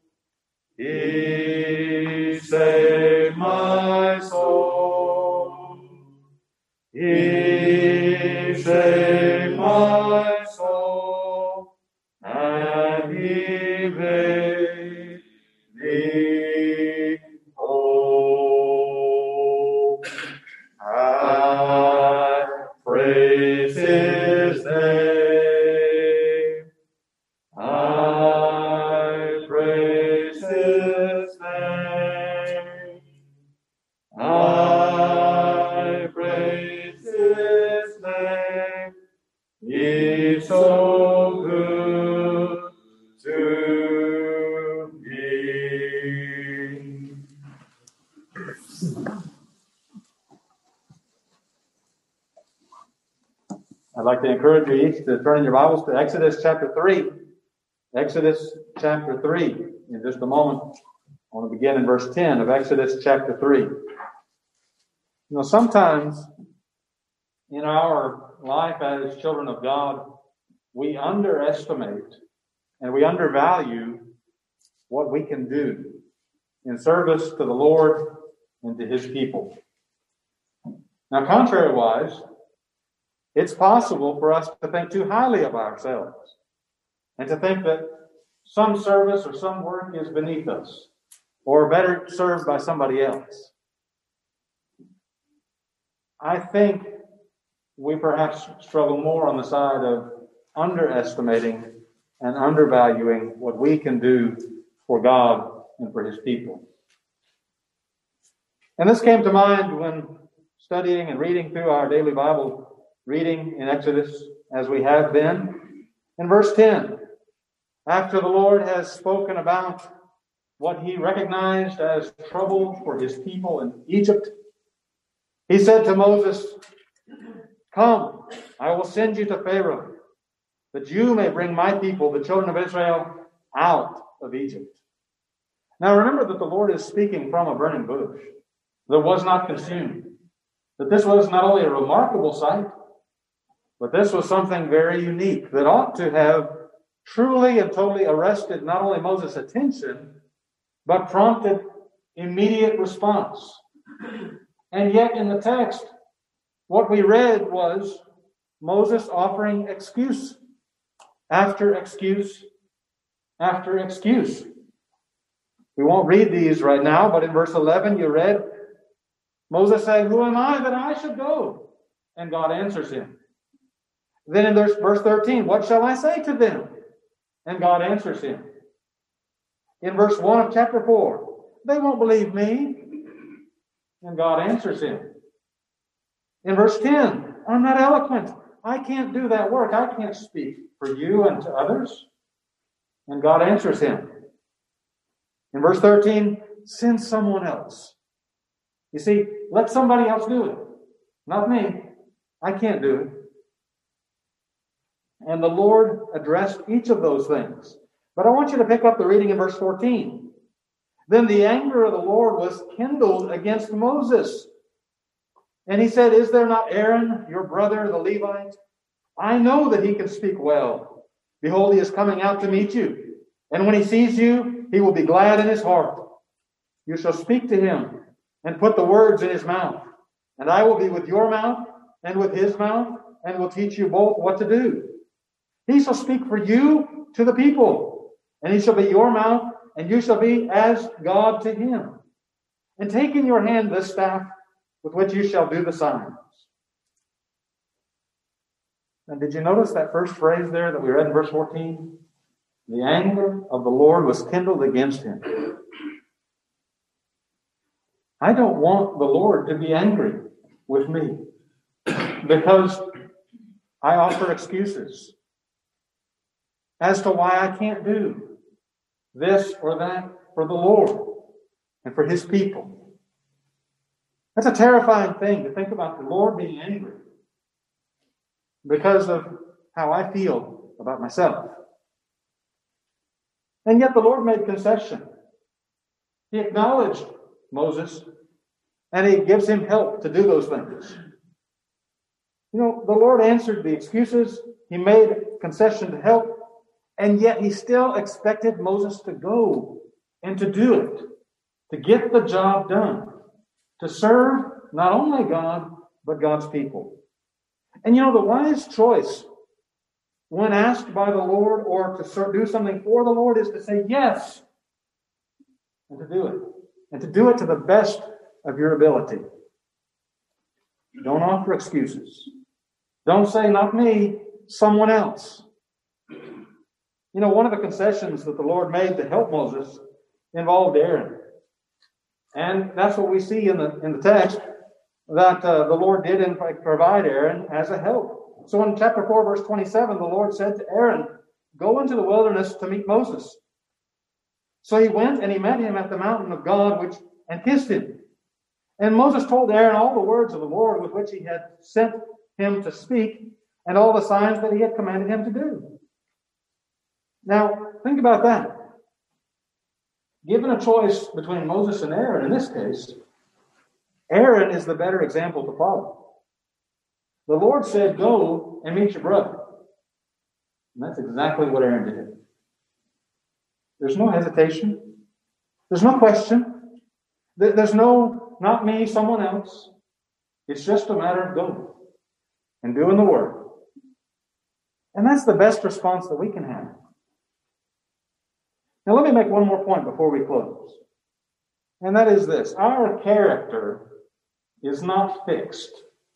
He saved my soul. He saved my soul. And he made me whole. I praise his name. I praise his name. I praise his name. He's so good to me. I'd like to encourage you each to turn in your Bibles to Exodus chapter three. Exodus chapter three. In just a moment, I want to begin in verse ten of Exodus chapter three. You know, sometimes in our life as children of God, we underestimate and we undervalue what we can do in service to the Lord and to his people. Now, contrary-wise, it's possible for us to think too highly of ourselves and to think that some service or some work is beneath us or better served by somebody else. I think we perhaps struggle more on the side of underestimating and undervaluing what we can do for God and for his people. And this came to mind when studying and reading through our daily Bible reading in Exodus, as we have been. In verse ten, after the Lord has spoken about what he recognized as trouble for his people in Egypt, he said to Moses, "Come, I will send you to Pharaoh, that you may bring my people, the children of Israel, out of Egypt." Now remember that the Lord is speaking from a burning bush that was not consumed. That this was not only a remarkable sight, but this was something very unique that ought to have truly and totally arrested not only Moses' attention, but prompted immediate response. And yet in the text, what we read was Moses offering excuse after excuse after excuse. We won't read these right now, but in verse eleven you read, Moses said, "Who am I that I should go?" And God answers him. Then in verse thirteen, "What shall I say to them?" And God answers him. In verse one of chapter four, "They won't believe me." And God answers him. In verse ten, "I'm not eloquent. I can't do that work. I can't speak for you and to others." And God answers him. In verse thirteen, "Send someone else." You see, let somebody else do it. Not me. I can't do it. And the Lord addressed each of those things. But I want you to pick up the reading in verse fourteen. "Then the anger of the Lord was kindled against Moses. And he said, 'Is there not Aaron, your brother, the Levite? I know that he can speak well. Behold, he is coming out to meet you. And when he sees you, he will be glad in his heart. You shall speak to him and put the words in his mouth. And I will be with your mouth and with his mouth, and will teach you both what to do. He shall speak for you to the people, and he shall be your mouth, and you shall be as God to him. And take in your hand this staff with which you shall do the signs. And did you notice that first phrase there that we read in verse fourteen? The anger of the Lord was kindled against him. I don't want the Lord to be angry with me because I offer excuses as to why I can't do this or that for the Lord and for his people. That's a terrifying thing to think about, the Lord being angry because of how I feel about myself. And yet the Lord made concession. He acknowledged Moses, and he gives him help to do those things. You know, the Lord answered the excuses. He made concession to help, and yet he still expected Moses to go and to do it, to get the job done, to serve not only God, but God's people. And you know, the wise choice when asked by the Lord or to do something for the Lord is to say yes and to do it. And to do it to the best of your ability. Don't offer excuses. Don't say, not me, someone else. You know, one of the concessions that the Lord made to help Moses involved Aaron. And that's what we see in the in the text, that uh, the Lord did in fact provide Aaron as a help. So in chapter four, verse twenty-seven, the Lord said to Aaron, go into the wilderness to meet Moses. So he went and he met him at the mountain of God, which and kissed him. And Moses told Aaron all the words of the Lord with which he had sent him to speak, and all the signs that he had commanded him to do. Now, think about that. Given a choice between Moses and Aaron, in this case, Aaron is the better example to follow. The Lord said, go and meet your brother. And that's exactly what Aaron did. There's no hesitation. There's no question. There's no, not me, someone else. It's just a matter of going and doing the work. And that's the best response that we can have. Now, let me make one more point before we close. And that is this. Our character is not fixed.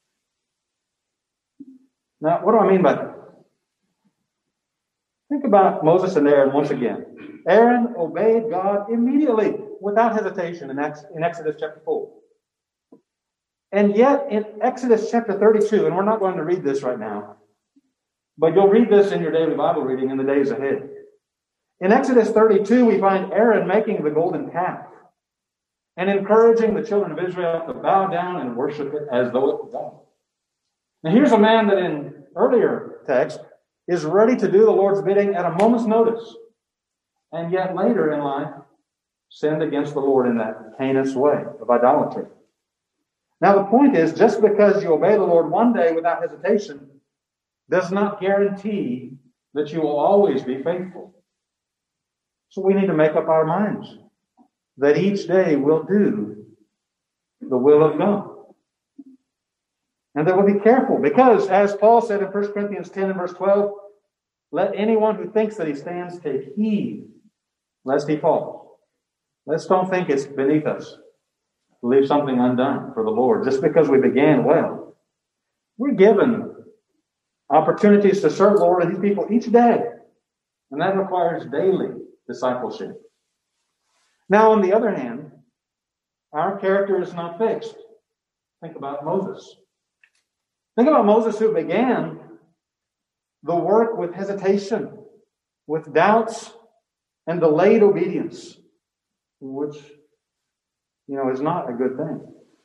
Now, what do I mean by that? Think about Moses and Aaron once again. Aaron obeyed God immediately, without hesitation, in Exodus chapter four. And yet, in Exodus chapter thirty-two, and we're not going to read this right now, but you'll read this in your daily Bible reading in the days ahead. In Exodus thirty-two, we find Aaron making the golden calf and encouraging the children of Israel to bow down and worship it as though it were God. Now, here's a man that in earlier text is ready to do the Lord's bidding at a moment's notice, and yet later in life sinned against the Lord in that heinous way of idolatry. Now, the point is, just because you obey the Lord one day without hesitation does not guarantee that you will always be faithful. So we need to make up our minds that each day we'll do the will of God. And that we'll be careful, because as Paul said in First Corinthians ten and verse twelve, let anyone who thinks that he stands take heed lest he falls. Let's don't think it's beneath us to leave something undone for the Lord just because we began well. We're given opportunities to serve the Lord and his people each day, and that requires daily discipleship. Now, on the other hand, our character is not fixed. Think about Moses. Think about Moses, who began the work with hesitation, with doubts, and delayed obedience, which, you know, is not a good thing.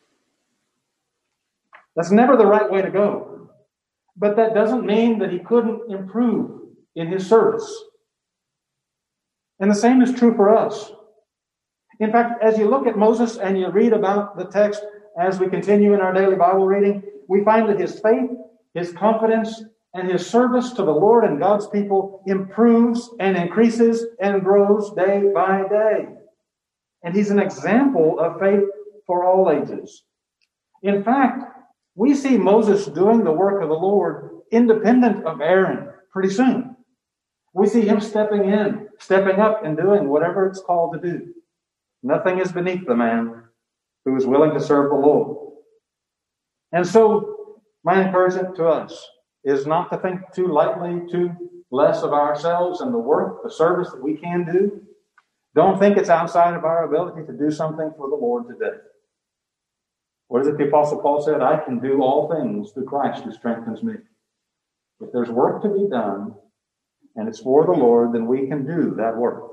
That's never the right way to go. But that doesn't mean that he couldn't improve in his service. And the same is true for us. In fact, as you look at Moses and you read about the text as we continue in our daily Bible reading, we find that his faith, his confidence, and his service to the Lord and God's people improves and increases and grows day by day. And he's an example of faith for all ages. In fact, we see Moses doing the work of the Lord independent of Aaron pretty soon. We see him stepping in, stepping up and doing whatever it's called to do. Nothing is beneath the man who is willing to serve the Lord. And so, my encouragement to us is not to think too lightly, too less of ourselves and the work, the service that we can do. Don't think it's outside of our ability to do something for the Lord today. What is it the Apostle Paul said? I can do all things through Christ who strengthens me. If there's work to be done, and it's for the Lord, then we can do that work.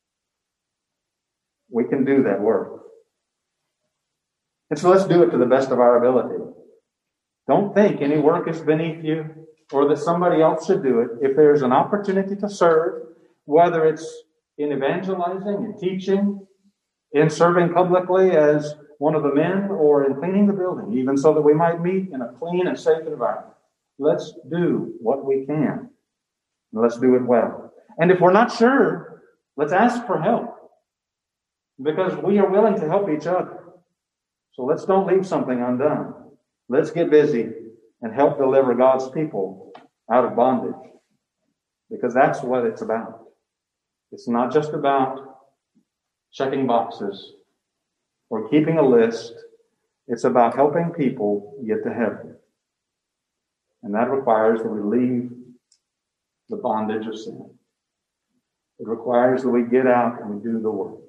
We can do that work. And so let's do it to the best of our ability. Don't think any work is beneath you or that somebody else should do it. If there's an opportunity to serve, whether it's in evangelizing and teaching, in serving publicly as one of the men, or in cleaning the building, even so that we might meet in a clean and safe environment. Let's do what we can. And let's do it well. And if we're not sure, let's ask for help. Because we are willing to help each other. So let's don't leave something undone. Let's get busy and help deliver God's people out of bondage. Because that's what it's about. It's not just about checking boxes or keeping a list. It's about helping people get to heaven. And that requires that we leave the bondage of sin. It requires that we get out and we do the work.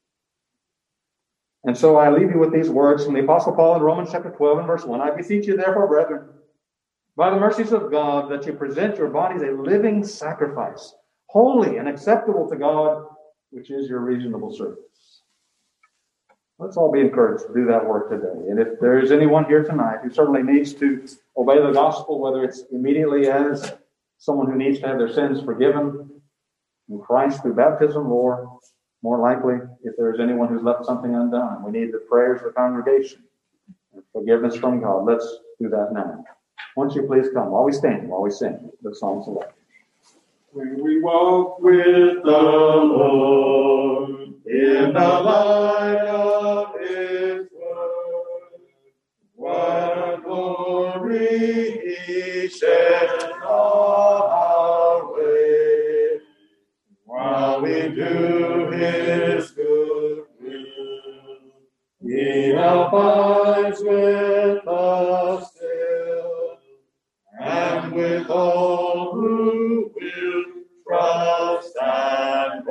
And so I leave you with these words from the Apostle Paul in Romans chapter twelve and verse one. I beseech you therefore, brethren, by the mercies of God, that you present your bodies a living sacrifice, holy and acceptable to God, which is your reasonable service. Let's all be encouraged to do that work today. And if there is anyone here tonight who certainly needs to obey the gospel, whether it's immediately as someone who needs to have their sins forgiven in Christ through baptism, or more likely, if there is anyone who's left something undone, we need the prayers of the congregation and forgiveness from God. Let's do that now. Won't you please come while we stand, while we sing the Psalms of Life. When we walk with the Lord in the light of His word, what a glory He sheds on our way, while we do His good will. He abides with us still, and with all who will trust and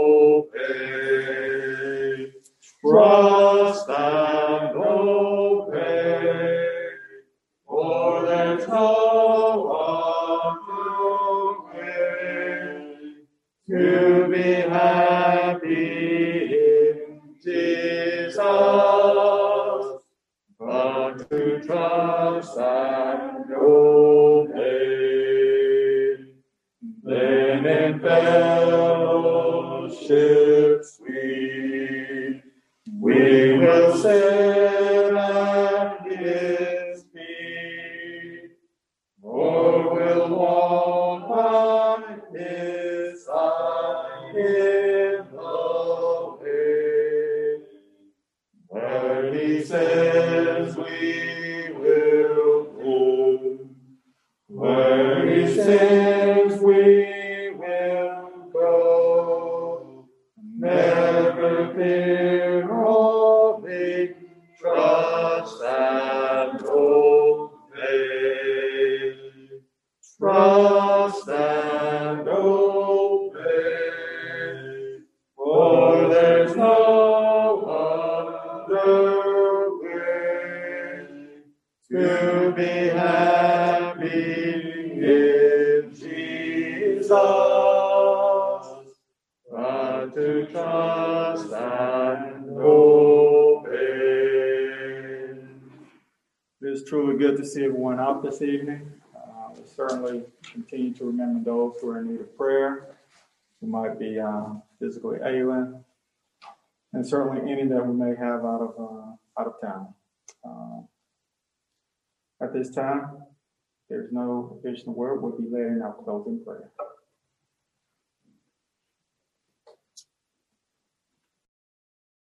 obey. Trust and obey, for there's no other way to be happy in Jesus, but to trust and obey. Then in fellowship sweet, we will sit at His feet, or will walk by His side in the way, where He says we will go, where He says we will go. Never fear or be, trust and obey. Trust and obey, for there's no other way to be happy in Jesus, but to trust and obey. It is truly good to see everyone out this evening. Uh, we certainly continue to remember those who are in need of prayer, who might be uh, physically ailing, and certainly any that we may have out of uh, out of town. Uh, at this time, there's no additional word. We'll be letting our closing prayer.